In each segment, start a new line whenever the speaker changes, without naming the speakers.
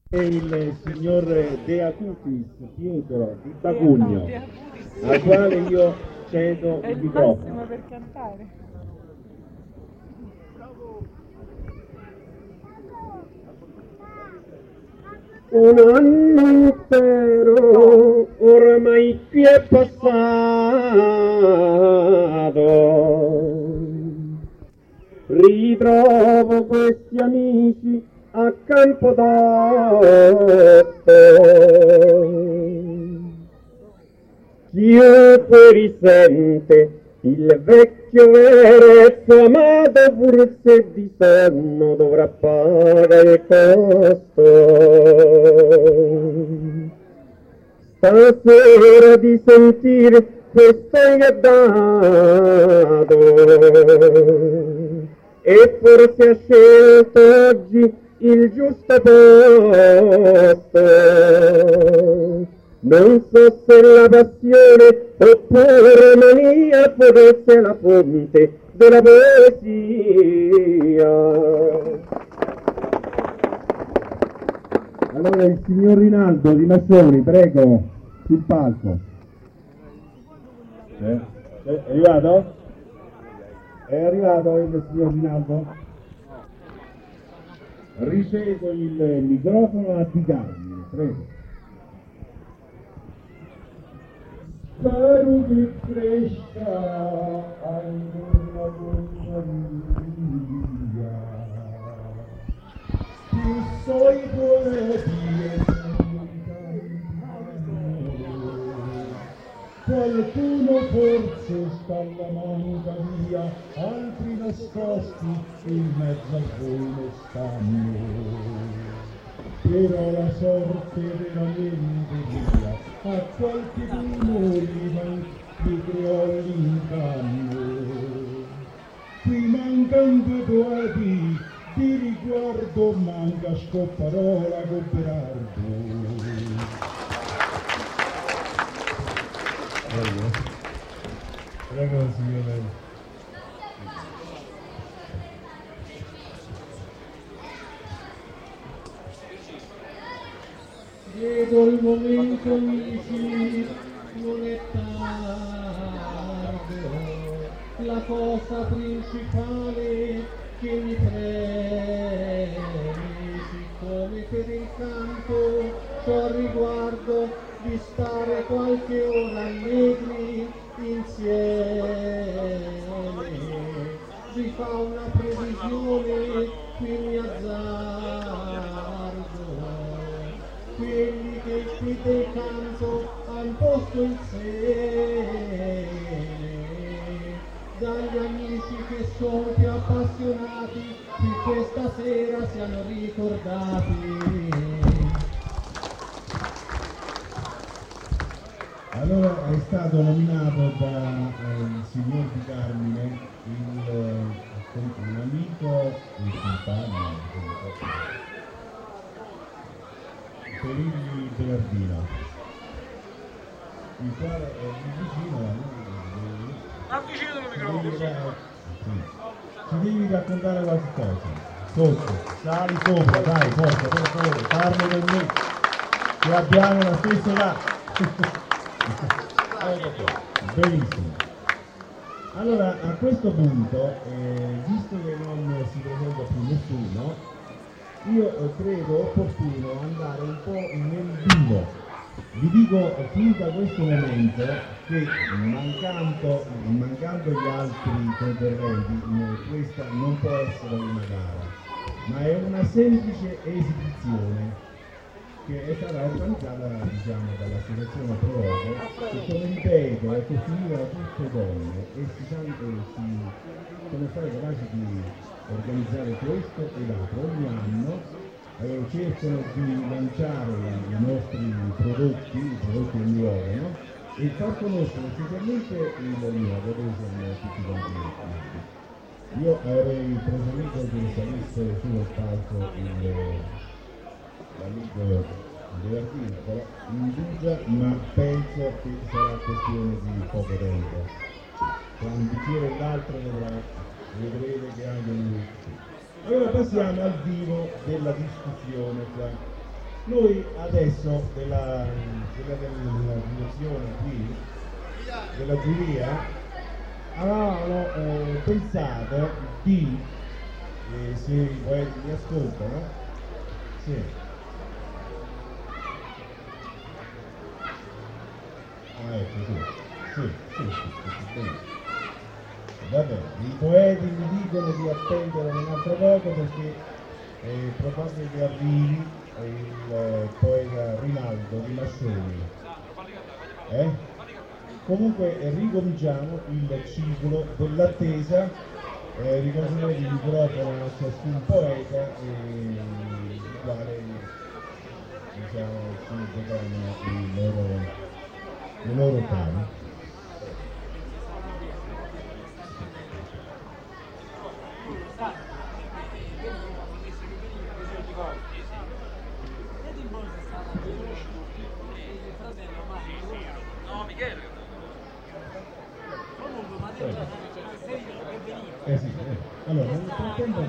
Il signor De Acutis Pietro di Bagugno, al quale io cedo il microfono.
Per cantare.
Un anno intero ormai qui è passato, ritrovo questi amici a Campodotto, chiunque risente il vecchio veretto amato, pur se di sonno dovrà pagare il costo. Stasera di sentire questo gli è dato, e forse ha scelto oggi il giusto posto. Non so se la passione oppure mania potesse la fonte della poesia.
Allora il signor Rinaldo di Massoni, prego, sul palco.
È arrivato? È arrivato il signor Rinaldo? Ricevo il microfono a Di Carmine, prego. Spero che cresca ancora con via, più so i poeti qualcuno forse sta alla manca via, altri nascosti in mezzo al volo stanno, però la sorte veramente via a qualcuno li creò l'inganno. Qui mancano due poeti di riguardo, manca Scopparola con Berardo. Prego, signore. Vedo il momento dici, non è tardo, la cosa principale che mi premi, siccome per il canto c'ho al riguardo di stare qualche ora allegri insieme, si fa una previsione, qui mi azzardo, quelli che qui del canto han posto il seme, dagli amici che sono più appassionati, qui questa sera siano ricordati.
Allora è stato nominato da signor Di Carmine un amico di compagno Perilli Bernardino, il quale è vicino
avvicino il microfono.
ci devi raccontare qualche cosa. Sotto, sali sopra, dai, forza, per favore, parli con me, che abbiamo la stessa età. Benissimo. Allora a questo punto, visto che non si presenta più nessuno, io credo opportuno andare un po' nel vivo. Vi dico fin da questo momento che mancando gli altri concorrenti, questa non può essere una gara, ma è una semplice esibizione che è stata organizzata, diciamo, dall'associazione Prologo, che, come ripeto, è costituita da tutte donne e sono state capaci di organizzare questo ed altro ogni anno. Cercano di lanciare i nostri prodotti, i prodotti del nuovo, no? E far conoscere specialmente il nuovo, dove siamo tutti quanti. Io avrei preferito che salisse sullo palco l'amico Berardino, però indugia, ma penso che sarà questione di poco tempo. Tra un bicchiere e l'altro vedrete che anche lui. Allora passiamo al vivo della discussione tra Noi adesso della direzione qui, della giuria, avevano pensato di, se i poeti mi ascoltano, sì. Ah, ecco, sì. Vabbè, i poeti mi dicono di attendere un altro poco perché è probabile che arrivi il poeta Rinaldo di Massoni. Comunque ricominciamo il ciclo dell'attesa, ricorderete il microfono a ciascun poeta il quale diciamo si giocano le loro tavole. Sì. Allora, nel frattempo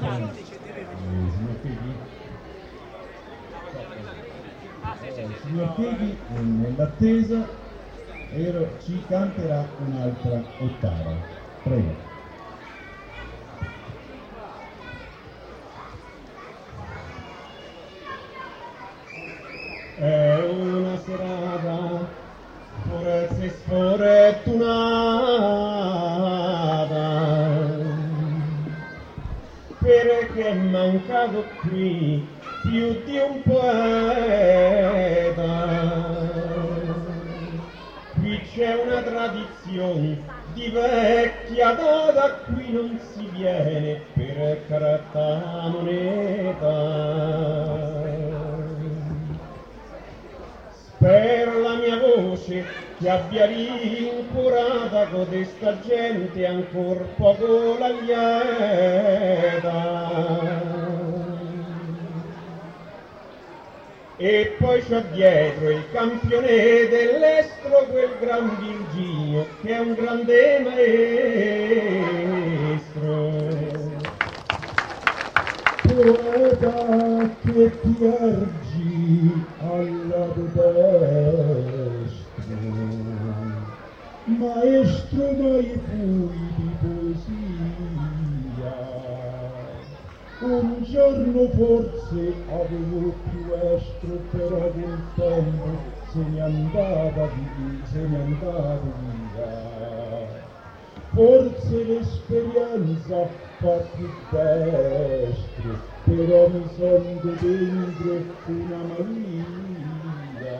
signor Cheghi, nell'attesa ci canterà un'altra ottava. Prego. È una serata forse sfortunata, perché è mancato qui più di un poeta. Qui c'è una tradizione di vecchia data, qui non si viene per carta moneta. Per la mia voce che abbia rincuorata codesta gente ancor poco la lieta. E poi c'ho dietro il campione dell'estro, quel gran Virginio che è un grande maestro. Poeta che ti ergi alla destro, maestro dai fui di poesia. Un giorno forse avevo più estro, però col tempo se n'è andata via. Forse l'esperienza fa più destro, però mi sento dentro una malia.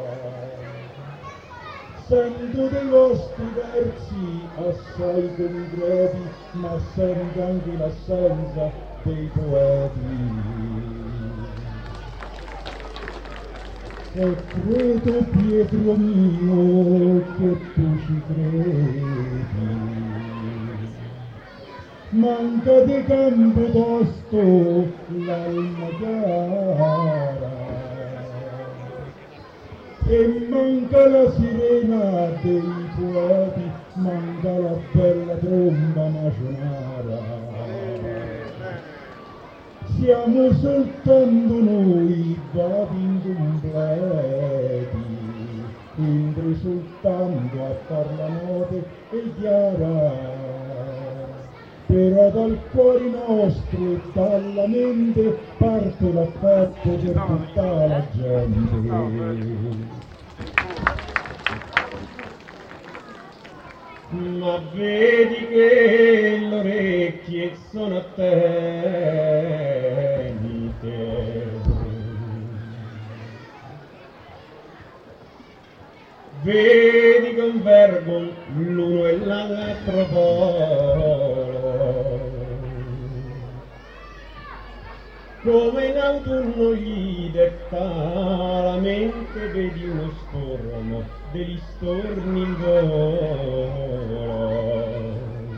Sento dei vostri versi assai concreti, ma sento anche l'assenza dei poeti. E credo, Pietro mio, che tu ci credi. Manca di campo tosto l'alma chiara, e manca la sirena dei poeti, manca la bella tromba macionara. Siamo soltanto noi vadi incompleti, mentre soltanto a far la notte è chiara. Però dal cuore nostro e dalla mente parte l'affetto per tutta la gente. Ma vedi che le orecchie sono attente, vedi convergono l'uno e l'altro polo, come in autunno gli detta la mente, vedi uno stormo degli storni in volo.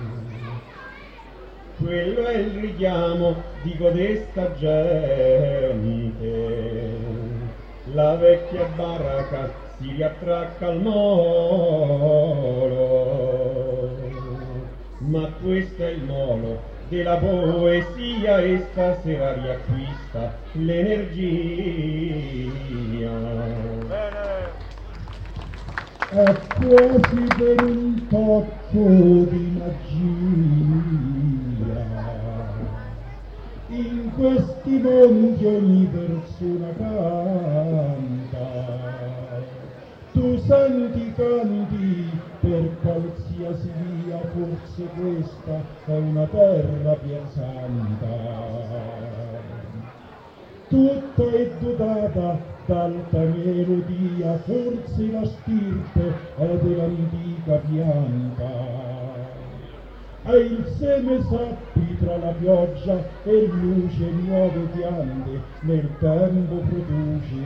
Quello è il richiamo di codesta gente, la vecchia baracca si riattracca al molo, ma questo è il molo della poesia e stasera riacquista l'energia. è quasi per un tocco di magia. In questi mondi ogni persona canta, tu senti canti per qualsiasi via, forse questa è una terra bien santa. Tutta è dotata d'alta melodia, forse la stirpe è dell'antica pianta. È il seme sappi tra la pioggia e luce nuove piante nel tempo produce.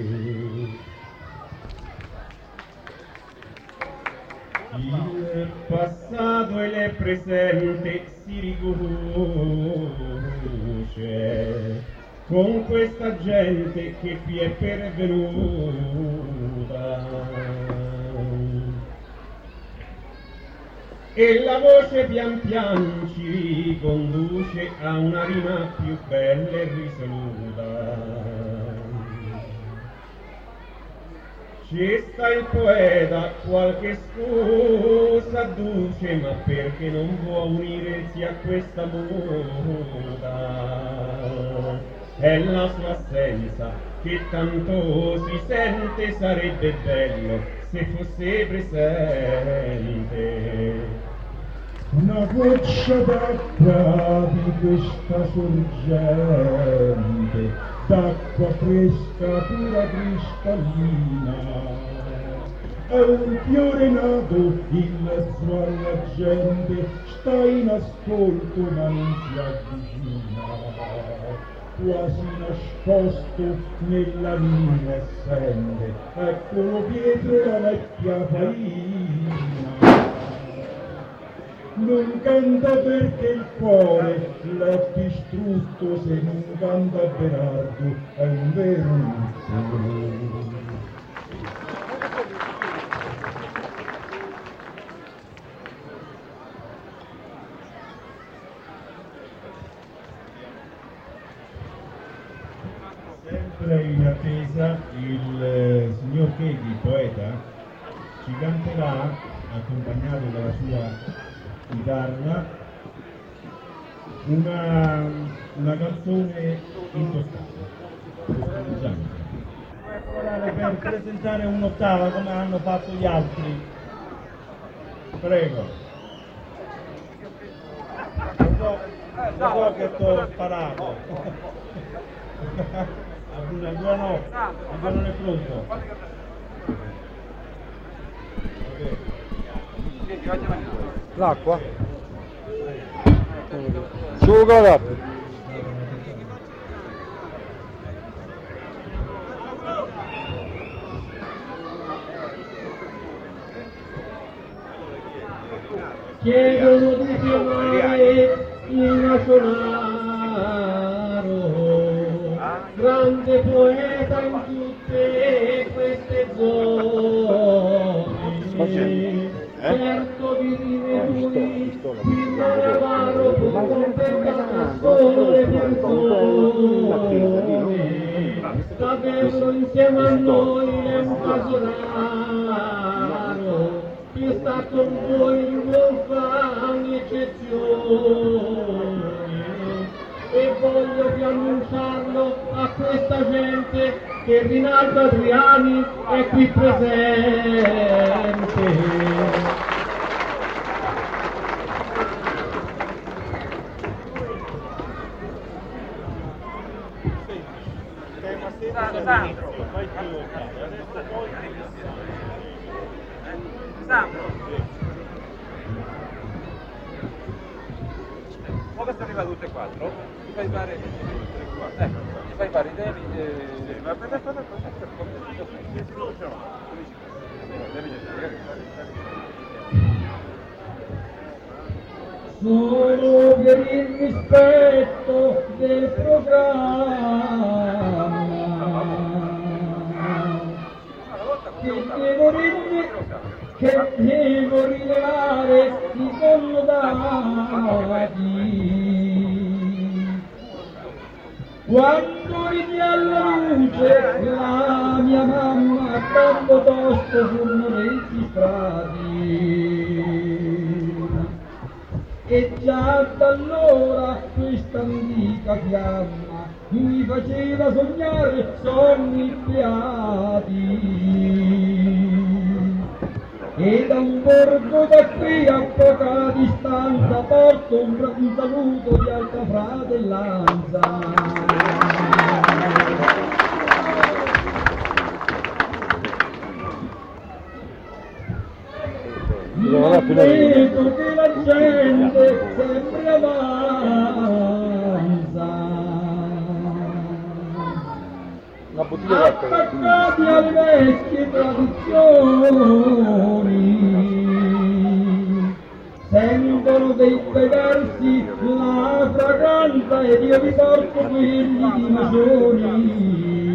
Il passato e il presente si riconosce con questa gente che qui è pervenuta. E la voce pian pian ci riconduce a una rima più bella e risoluta. Ci sta il poeta, qualche scusa adduce, ma perché non può unirsi a questa muta? È la sua assenza che tanto si sente, sarebbe bello se fosse presente.
Una goccia d'acqua di questa sorgente, d'acqua fresca, pura cristallina, è un fiore nato in mezzo alla gente, sta in ascolto ma non si avvicina, quasi nascosto nella linea assente, eccolo dietro la vecchia faina. Non canta perché il cuore l'è distrutto, se non canta Berardo è un vero lutto. Sempre in attesa il signor Chedi, poeta, ci canterà, accompagnato dalla sua chitarra, una canzone in toccata. Per presentare un'ottava come hanno fatto gli altri. Prego. Lo so che ti ho sparato. Ancora no, ancora non è pronto.
L'acqua? Sugo d'acqua.
Chiedono di chiamare il Nasonaro, grande poeta in tutte queste zone. Certo di lui, qui Maravaro può confermare solo le persone. Saperlo insieme a noi è un caso raro, chi sta con voi non fa un'eccezione. E voglio più annunciarlo a questa gente che Rinaldo Adriani è qui presente.
Ora sono arrivati tutte e quattro, ti fai fare ti fai fare i temi
Solo per il rispetto del programma che devo rilevare i connotati. Quando vidi alla luce la mia
mia mamma tanto tosto furono registrati e già da allora questa antica fiamma mi faceva sognare sogni beati. E da un borgo da qui a poca distanza porto un saluto di alta fratellanza. Ma vedo che la gente sempre avanza, attaccati alle vecchie tradizioni, sentono dei versi la fragranza ed io vi porto quelli di Macioni.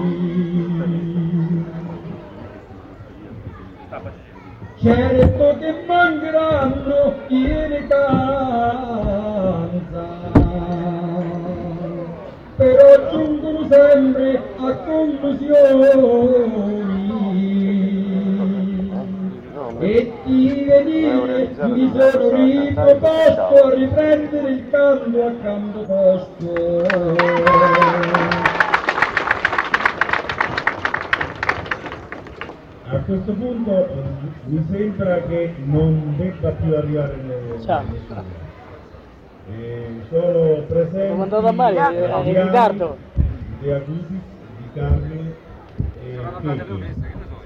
Certo che mancheranno chi ne canta, però giungono sempre a conclusioni e di venire mi sono riproposto a riprendere il canto a canto posto.
A questo punto mi sembra che non debba più arrivare nessuno. Sono presenti
in ritardo.
di Acutis, di Carmine e Pepe.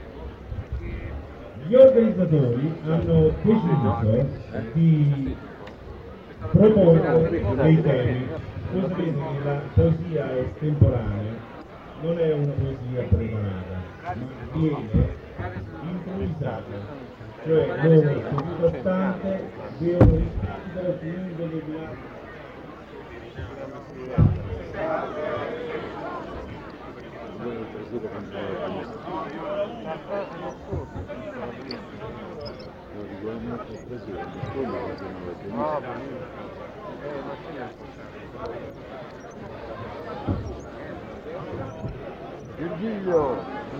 Gli organizzatori hanno deciso di proporre dei temi. Voi sapete che la poesia estemporanea non è una poesia preparata, ma viene improvvisata, cioè loro seduto stante devono rispondere finendo le
Virgilio!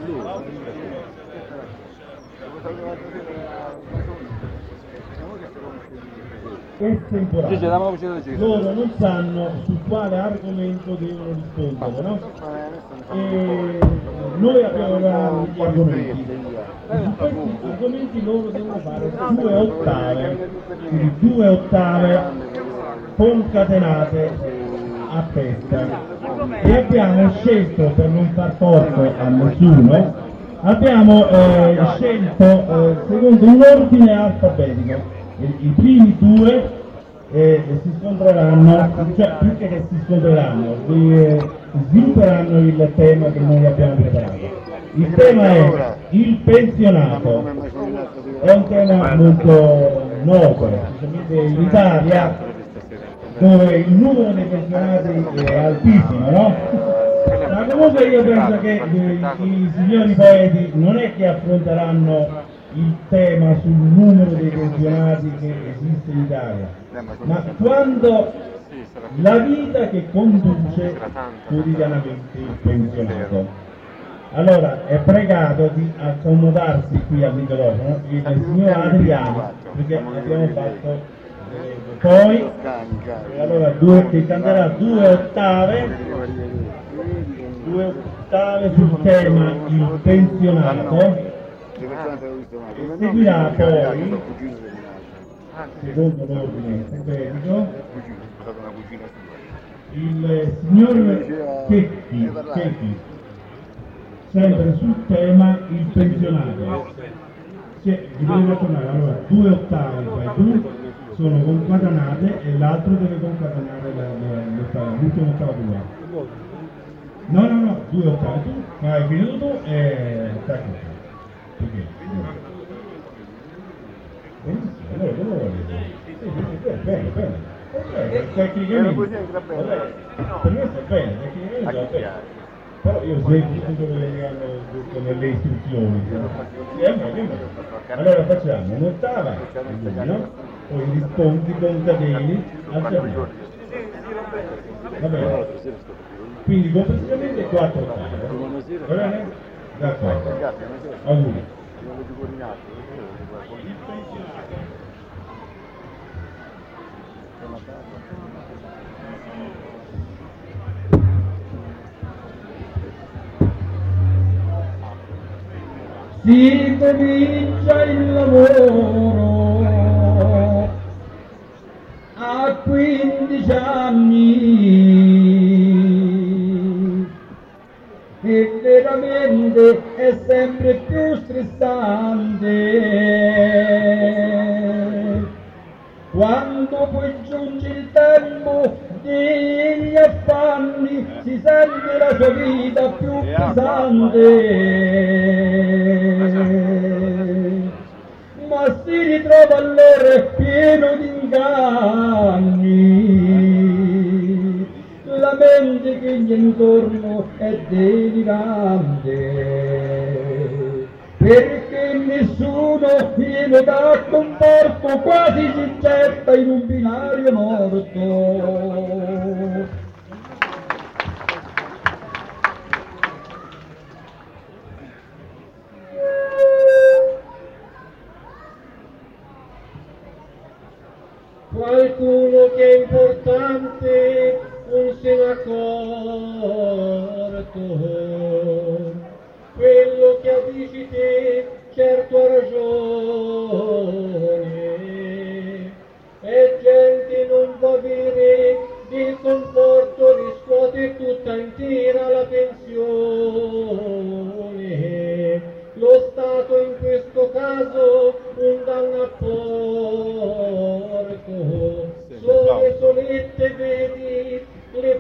estemporanea. Loro non sanno su quale argomento devono rispondere, no? E noi abbiamo dato gli argomenti. E su questi argomenti loro devono fare 2 ottave, quindi 2 ottave concatenate a testa. E abbiamo scelto, per non far torto a nessuno, abbiamo scelto secondo un ordine alfabetico. I primi 2 si scontreranno, cioè più che si scontreranno, svilupperanno il tema che noi abbiamo preparato. Il tema è il pensionato, è un tema molto noto, specialmente in Italia, dove il numero dei pensionati è altissimo, no? Ma comunque io penso che i signori poeti non è che affronteranno il tema sul numero dei pensionati che esiste in Italia, ma quando la vita che conduce quotidianamente il pensionato. Allora è pregato di accomodarsi qui al microfono il signor Adriano, perché abbiamo fatto poi allora che canterà 2 ottave sul tema il pensionato. E seguirà poi, secondo l'ordine alfabetico, il signor Checchi, sempre sul tema il pensionato. Vi devo tornare, allora 2 ottave fai tu, sono concatenate e l'altro deve concatenare l'ultima ottava tua. No, 2 ottave tu, ma hai finito tu e stai qui. Benissimo, allora come vuoi? Bene. Tecnicamente, per me sta bene, tecnicamente sta bene. Però io seguo tutto quello che hanno detto nelle istruzioni. Allora facciamo un'ottava, no? Poi rispondi con cateni alternati. Va bene? Quindi complessivamente 4 ottave. Va bene? D'accordo. Auguri.
Si comincia il lavoro a 15 anni e veramente è sempre più stressante. Quando poi giunge il tempo degli affanni si sente la sua vita più pesante, ma si ritrova allora pieno di inganni, la mente che gli intorno è delirante, perché nessuno viene da conforto, quasi si getta in un binario morto. Qualcuno che è importante non se n'è accorto, quello che avvici te certo ha ragione, e gente non può avere del conforto, riscuote tutta intera la pensione, lo Stato in questo caso un danno a porto, sole solette vedi le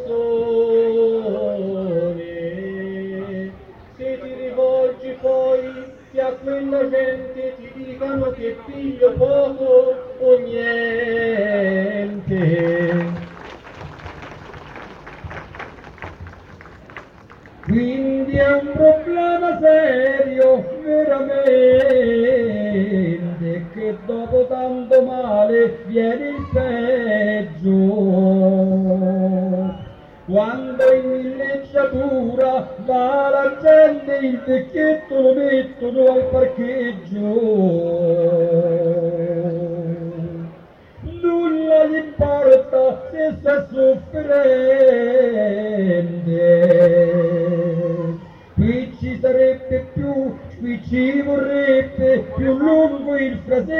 persone, se ti rivolgi poi che a quella gente ti dicano che piglio poco o niente. Quindi è un problema serio, veramente, che dopo tanto male viene il peggio. Quando in villeggiatura va la gente, il vecchietto lo mettono al parcheggio. Nulla gli importa se sta sofferente, qui ci sarebbe più, qui ci vorrebbe più lungo il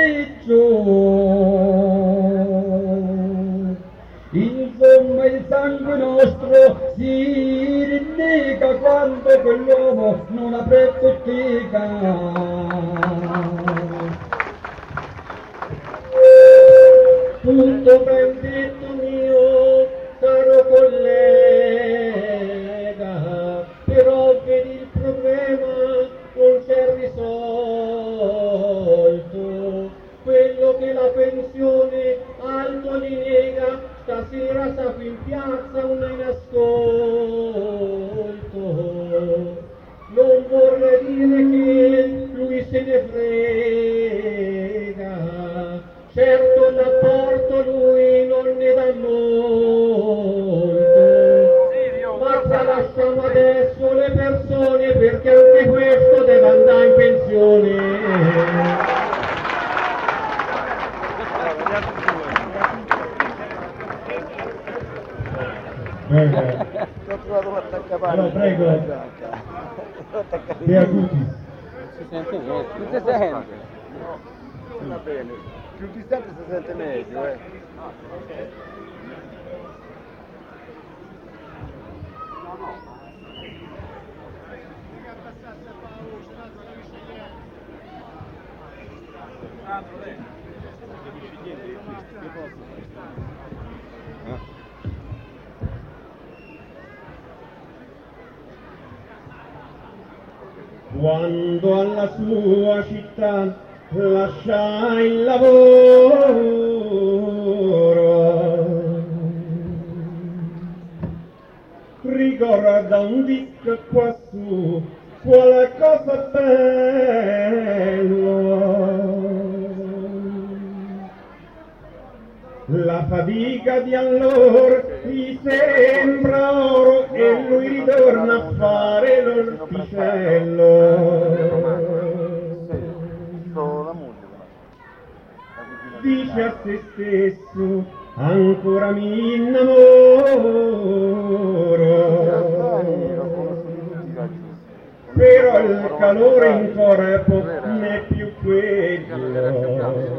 fraseggio. Insomma il sangue nostro si rinnega quando quell'uomo non apre bottega. Tutto ben detto mio caro collega, però vedi il problema non c'è risolto, quello che la pensione alto li nega, stasera sta qui in piazza uno in ascolto, non vorrei dire che lui se ne frega, certo l'apporto lui non ne dà molto, ma tralasciamo adesso le persone perché anche questo deve andare in pensione.
Bene. Allora, prego. Beacutis.
Si sente niente, non si sente.
Va bene, più distante si sente meglio,
Quando alla sua città lascia il lavoro, ricorda un disco quassù, quale cosa bello, la fatica di allora gli sembra oro e lui ritorna a fare l'orticello. Dice a se stesso, ancora mi innamoro, però il calore in corpo non è più quello.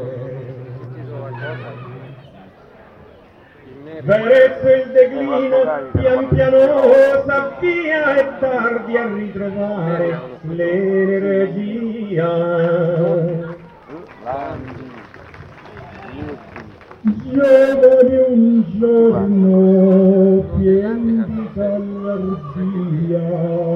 Verso il declino pian piano s'avvia, è tardi a ritrovare l'energia. Giovane un giorno pien di gallardia,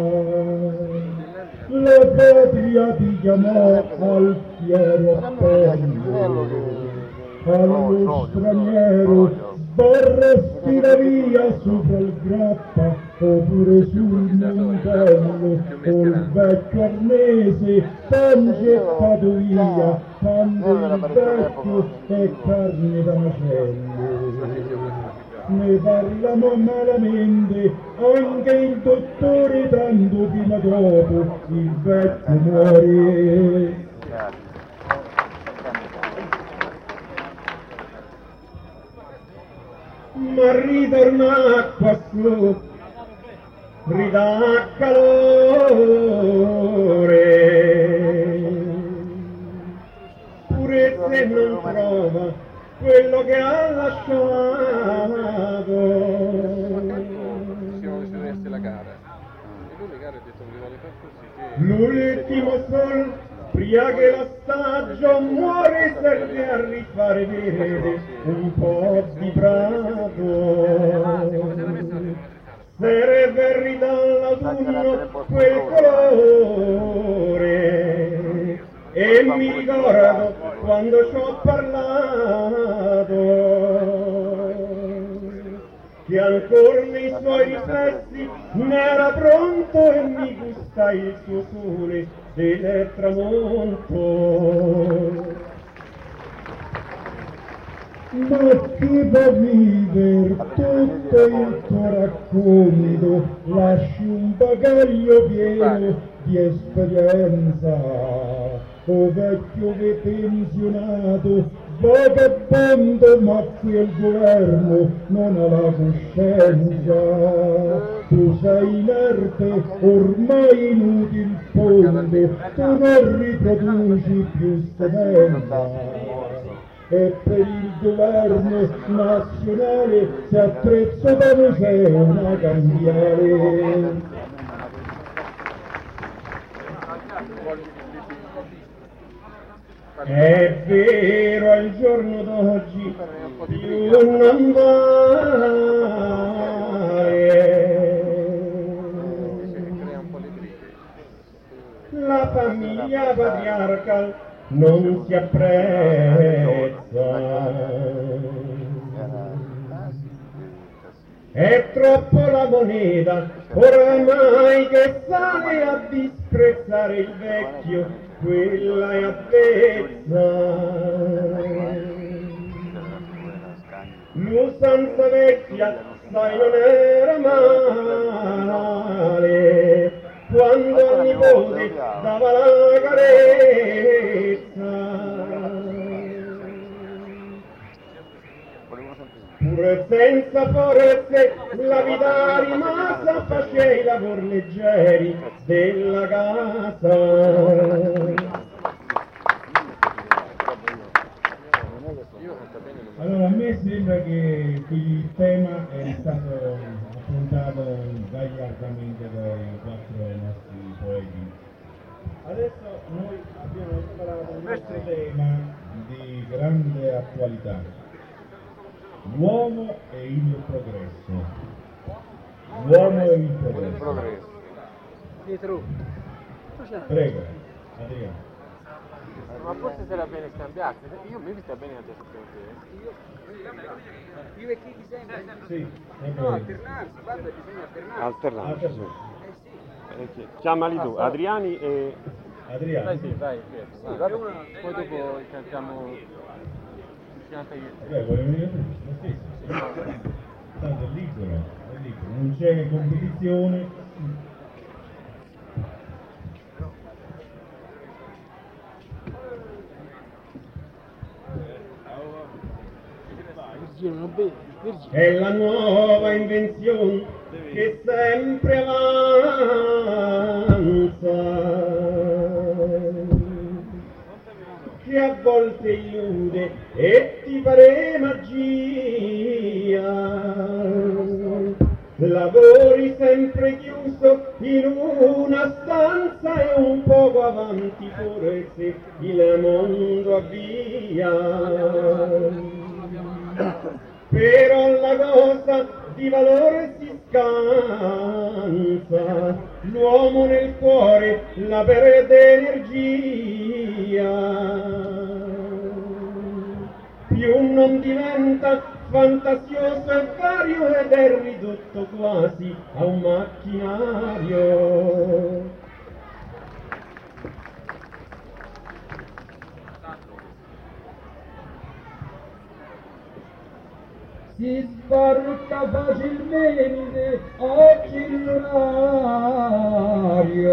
la patria ti chiamò al fiero appello, allo straniero sbarrasti la via sopra il grappa oppure sul montello, col vecchio arnese pan gettato via, quando il vecchio è carne da macello. Ne parlano malamente anche il dottore, tanto prima dopo il vecchio muore. Ma ritorna quassù, ridà calore, pure se non trova quello che ha lasciato.
Siamo deciso la gara. E lui le gare ha detto che vuole far così.
L'ultimo sol, prima che l'assaggio muore, serve a rifare vedere un po' di prato. Serve ridall'autunno quel colore. E mi ricordo quando ci ho parlato che ancora nei suoi riflessi n'era pronto e mi gusta il suo sole del tramonto. Ma chi può vivere tutto il tuo racconto, lasci un bagaglio pieno di esperienza, o vecchio che pensionato, vagabondo, ma qui il governo non ha la coscienza. Tu sei inerte, ormai inutile fondo, tu non riproduci più semenza. E per il governo nazionale si attrezza da museo una cambiale. È vero, al giorno d'oggi più non vale. La famiglia patriarcal non si apprezza. È troppo la moneta, oramai, che sale a disprezzare il vecchio, quella è avvezza. L'usanza vecchia, sai, non era male, quando al nipote dava la carezza. Pure senza forze la vita rimasa, faceva i lavori leggeri della casa.
Allora, a me sembra che il tema è stato affrontato gagliardamente dai quattro nostri poeti. Adesso noi abbiamo preparato un altro tema di grande attualità. L'uomo e il progresso. L'uomo e il progresso.
Pietro.
Prego, Adriano.
Ma forse sarà bene scambiarsi. Io mi sta bene anche su te.
Io e chi ti sembra?
Sì,
No, alternarsi, guarda, bisogna alternarsi.
Alternarsi, sì. Chiamali tu, Adriani e...
Adriano.
Vai, sì, vai. Poi dopo cantiamo...
Volevo venire tu, lo stesso. Tanto è libero, non c'è competizione.
È la nuova invenzione che sempre avanza, che a volte illude e ti pare magia. Lavori sempre chiuso in una stanza e un poco avanti forse il mondo avvia. Però la cosa di valore si scansa, l'uomo nel cuore la perde energia. Più non diventa fantasioso e vario ed è ridotto quasi a un macchinario.
Si sbarca facilmente oggi l'orario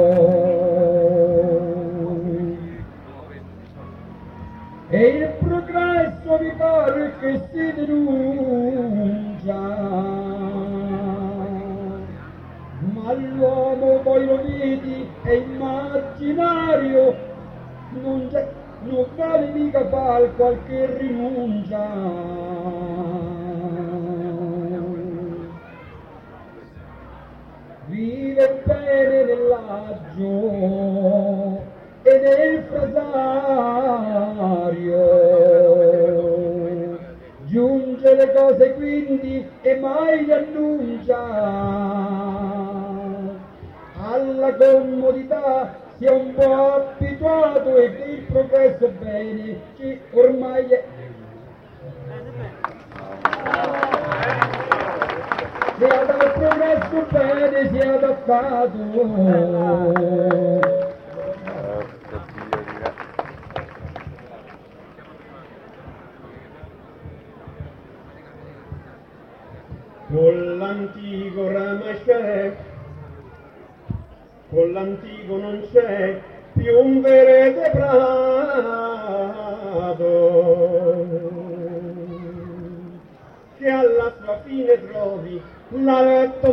e il progresso mi pare che si denuncia, ma l'uomo poi lo vedi è immaginario, non vale mica far qualche rinuncia. Vive bene nell'agio e nel frasario, giunge le cose quindi e mai le annuncia. Alla comodità si è un po' abituato e che il progresso bene che ormai è. Si è al progresso bene, si è adattato.
Con l'antico oramai c'è, con l'antico non c'è più un verede prato, che alla sua fine trovi l'aletto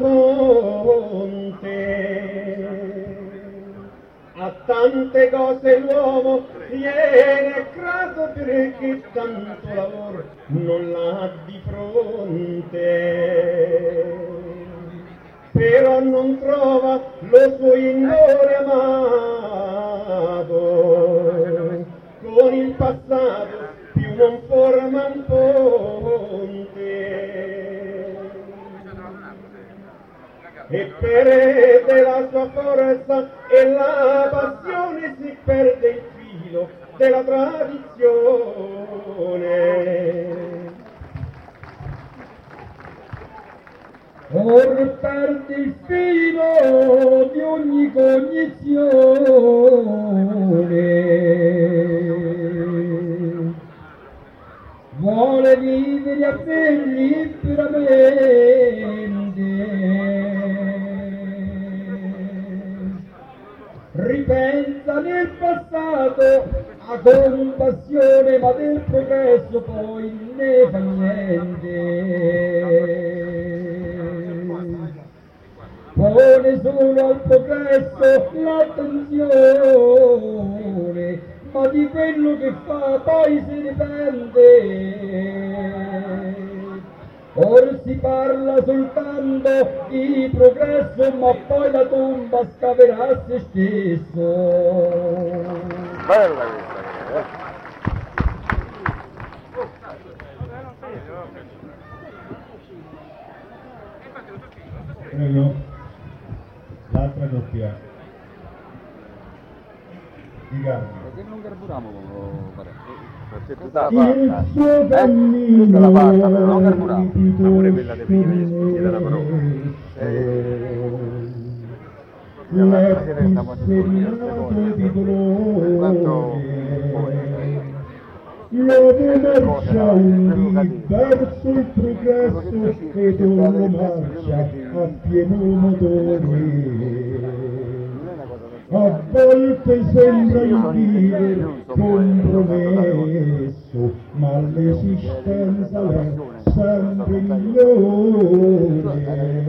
monte. A tante cose l'uomo viene grato perché tanto lavoro non l'ha di fronte. Però non trova lo suo indore amato, con il passato più non forma un ponte, e perde la sua forza e la passione, si perde il filo della tradizione.
Or perde il filo di ogni cognizione, vuole vivere a me liberamente, ripensa nel passato a compassione, ma del progresso poi ne fa niente. Pone solo al progresso l'attenzione, ma di quello che fa poi se ne perde. Or si parla soltanto di progresso, ma poi la tomba scaverà se stesso.
Bella questa che è.
Prego, l'altra doppia. Di Garbi.
Perché non carburiamo
Perché tutta la
Il
fatta.
suo cammino
Questa è la fatta, però non carburiamo.
Ma pure quella di prima mi chiede la parola.
L'è serinato di dolore, L'uomo marcia unì verso il progresso ed ora marcia a pieno motore. A volte sembra il vivere compromesso, ma l'esistenza è sempre migliore.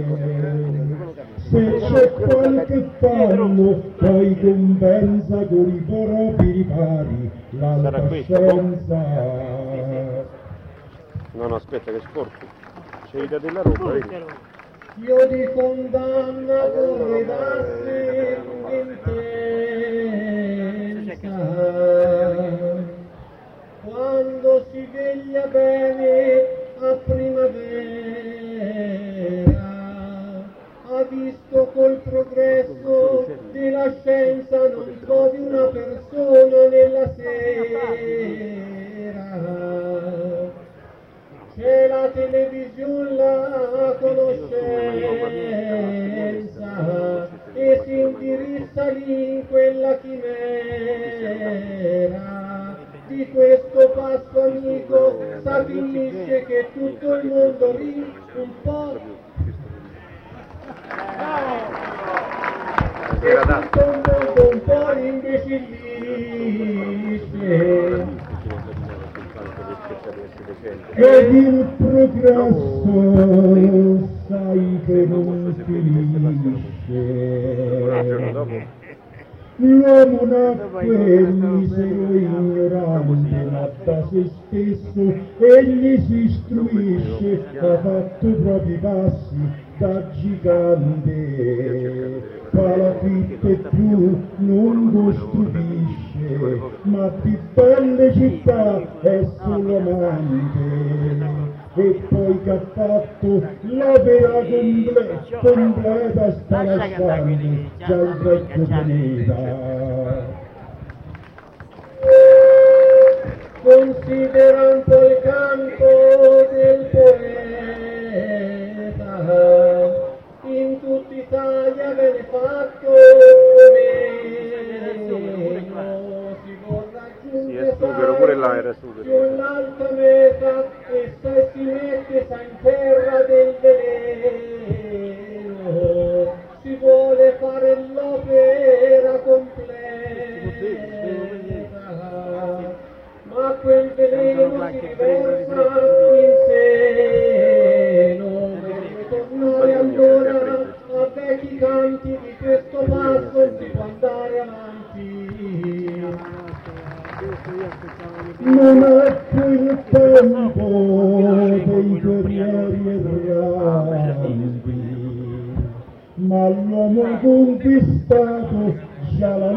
Se c'è qualche fallo, poi compensa con i propri ripari l'alta scienza.
No, aspetta che sporco. C'è idea della roba, vedi?
Io di condanna come darsi intensa, quando si veglia bene a primavera, ha visto col progresso della scienza non trovi una persona nella sera. C'è la televisione, la conoscenza e si indirizza lì in quella chimera. Di questo passo amico stabilisce che tutto il mondo lì un po'. E tutto il mondo un po' imbecillisce.
Ed il progresso sai che non finisce. L'uomo nacque misero e ignorante, ma da se stesso egli si istruisce, ha fatto i propri passi da gigante. Palafitte più non stupisce, ma di belle città è solo amante. E poi che ha fatto l'opera completa sta lasciando già il vecchio pianeta.
Considera un po' il canto del poeta, in tutta Italia viene fatto meno, si vorrà raggiungere
pure là era super.
più l'alta meta e se si mette sa in terra del veleno, si vuole fare l'opera completa, ma quel veleno si riversa in seno, deve tornare allora a vecchi canti di questo passo si può andare avanti.
Non è più il tempo dei guerrieri erranti, ma l'uomo ha conquistato già la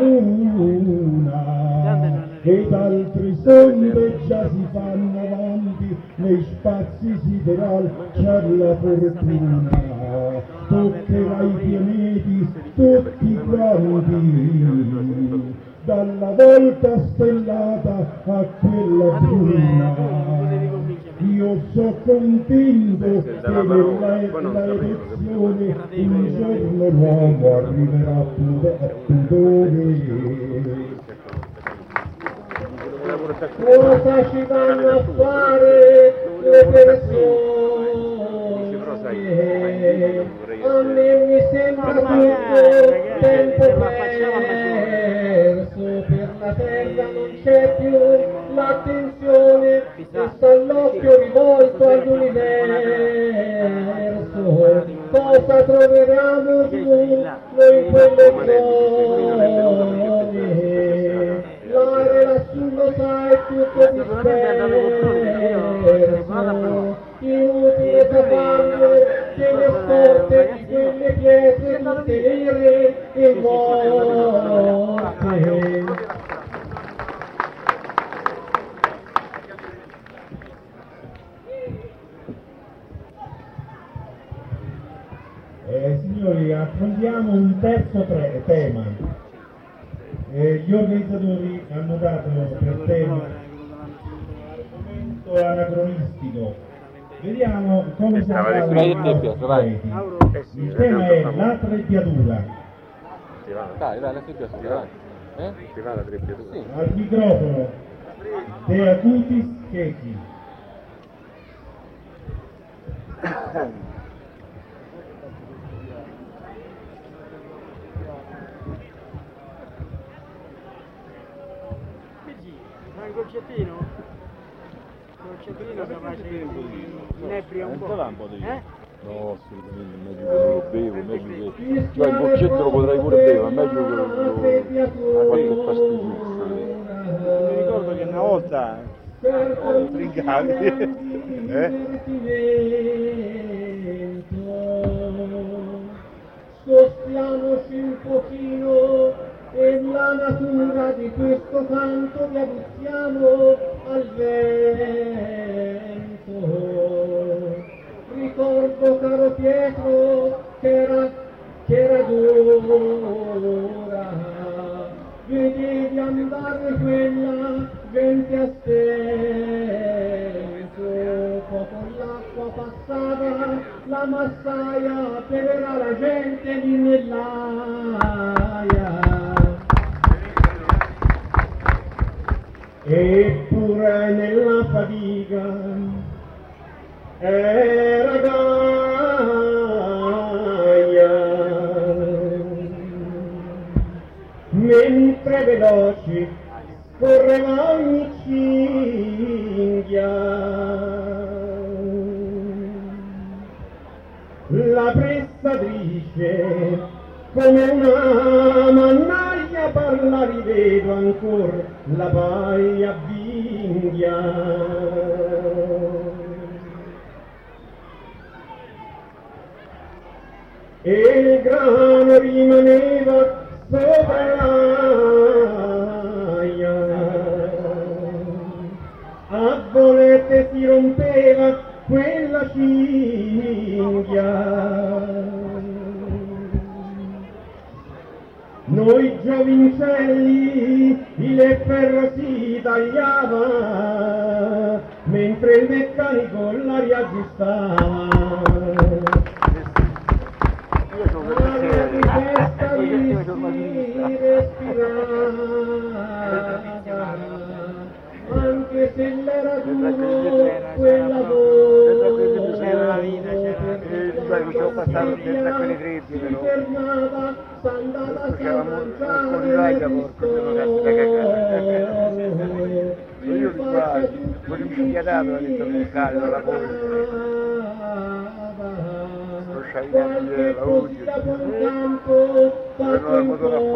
luna ed altre sonde già si fanno avanti, nei spazi siderali c'è la fortuna, toccherà i pianeti tutti quanti, dalla volta stellata a quella bruna. Io so convinto che nella elezione un giorno l'uomo arriverà a Plutone.
Cosa ci vanno a fare le persone? A me mi sembra tutto tempo perso, per la terra non c'è più l'attenzione e sta l'occhio rivolto all'universo. Cosa troveremo giù noi quelle zone? L'aria lassù lo sai tutto disperso, inutile saperlo delle forte di quelle pietre tutte nere e morte.
Signori, affrontiamo un terzo tema. Gli organizzatori hanno dato per tema argomento anacronistico. Vediamo come si andrà. Il tema è la trebbiatura.
Dai, la trebbiatura, dai.
Si va la trebbiatura?
Al microfono. De acutis ceci.
Un goccettino? Goccettino capace di inebria un po'.
No, assolutamente, meglio che non lo bevo, meglio che... Cioè il boccetto lo potrei pure bere, ma meglio che lo... qualche fastidioso.
Mi ricordo che una volta trincavi.
Spostiamoci un pochino e la natura di questo canto vi abbuzziamo al vento. Ricordo, caro Pietro, che era d'ora, vedevi andare quella gente a stento, poco l'acqua passava, la massaia beveva la gente lì nell'aia. Eppure nella fatica era gaia, mentre veloci correva ogni cinghia. La pressatrice come una mannaia parla, rivedo ancor la paglia vinghia. E il grano rimaneva sopra l'aia, a volette si rompeva quella cinghia. Noi giovincelli il ferro si tagliava, mentre il meccanico la riaggiustava. Anche se l'era duro quel lavoro, si fermava, s'andava a mangiare nel ristoro.
Io di qua, con il figliatato ha detto che cade la
qualche così a buon campo fatto in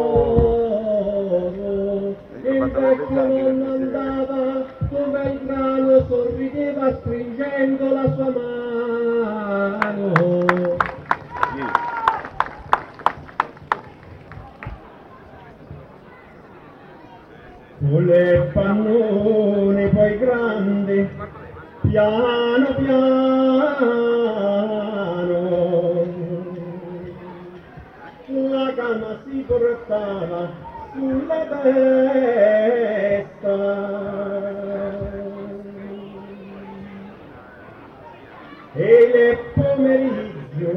coro, e il vecchio non andava dove il grano, sorrideva stringendo la sua mano. Con le pannone poi grande, piano piano, la canna si portava sulla testa. E le pomeriggio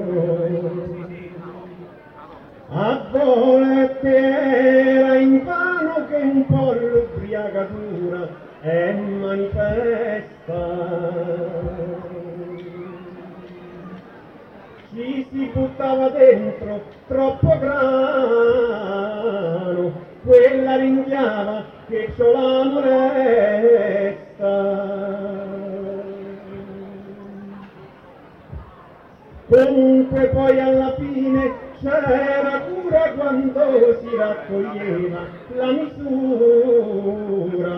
a volte era invano che un po' l'ubriacatura è manifesta. Ci si buttava dentro troppo grano, quella ringhiava che c'ho la molesta. Comunque poi alla fine c'era cura quando si raccoglieva la misura.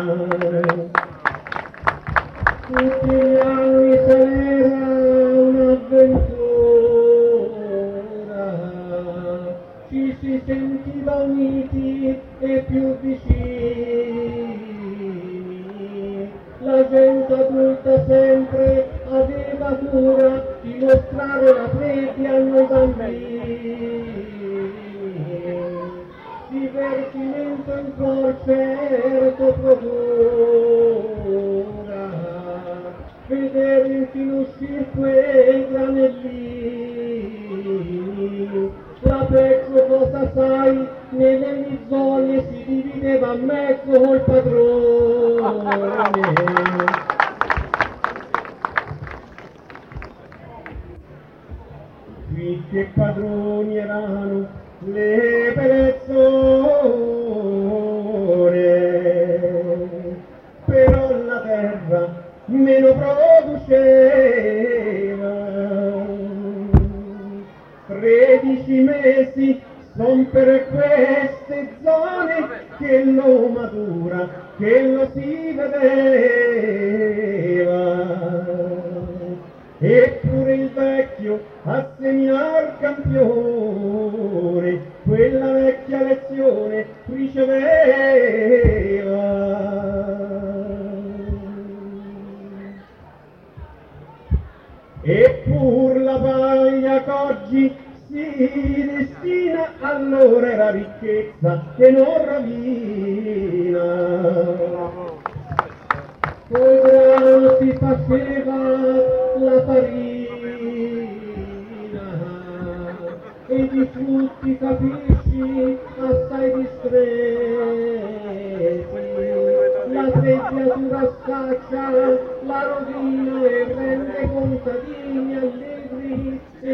Tutti gli anni s'era un'avventura, ci si sentiva uniti e più vicini. La gente adulta sempre aveva cura di mostrare la fede a noi bambini. Divertimento in cuor certo procura, vedere infine uscir quei granellini. La peggio cosa sai, nelle mizzogne si dice divideva a mezzo col padrone. Qui che padroni erano le persone, però la terra meno produceva. 13 mesi son per queste zone che lo matura, che lo si vedeva. Eppure il vecchio a segnar campione, quella vecchia lezione riceveva. Eppur la paglia qu'oggi si destina allora era ricchezza che non ravina. Col grano si faceva la farina e di frutti capisci assai discreti. La seggiatura scaccia la rovina e rende contadini allegri e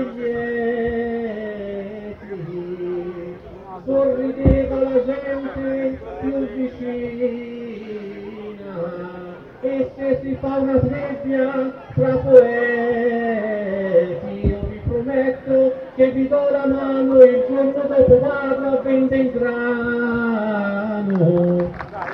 lieti. Sorrideva la gente più vicina e se si fa una trebbia tra poeti io vi prometto che vi do la mano e il giorno dopo vado a vendere il grano.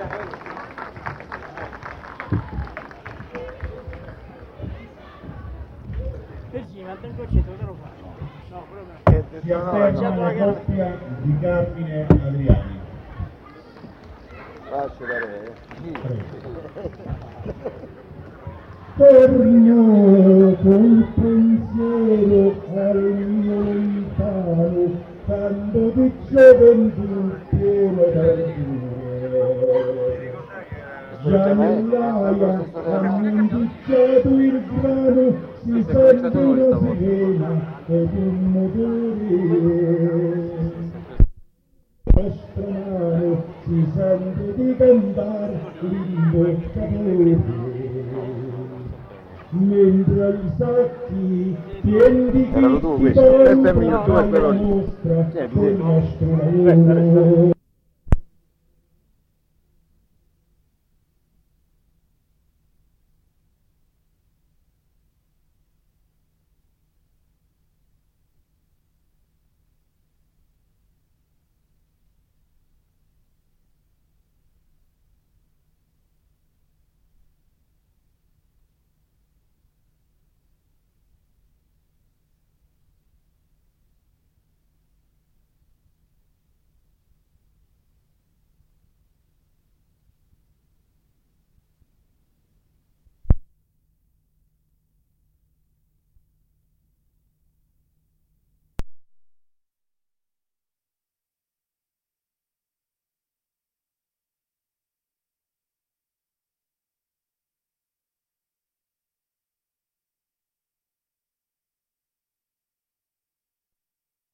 Manda il concetto, te lo faccio. No, proprio.
Si afferma la coppia di Carmine Adriani.
Faccio da re.
Torno col pensiero al mio lontano, quando di gioventù pieno d'ardore. Già nell'aia hanno indicciato il grano, si sente una sirena ed un motore. Nostra mano si sente di cantare l'imboccatori, mentre i sacchi pieni di chicchi tornano alla mostra del nostro lavoro.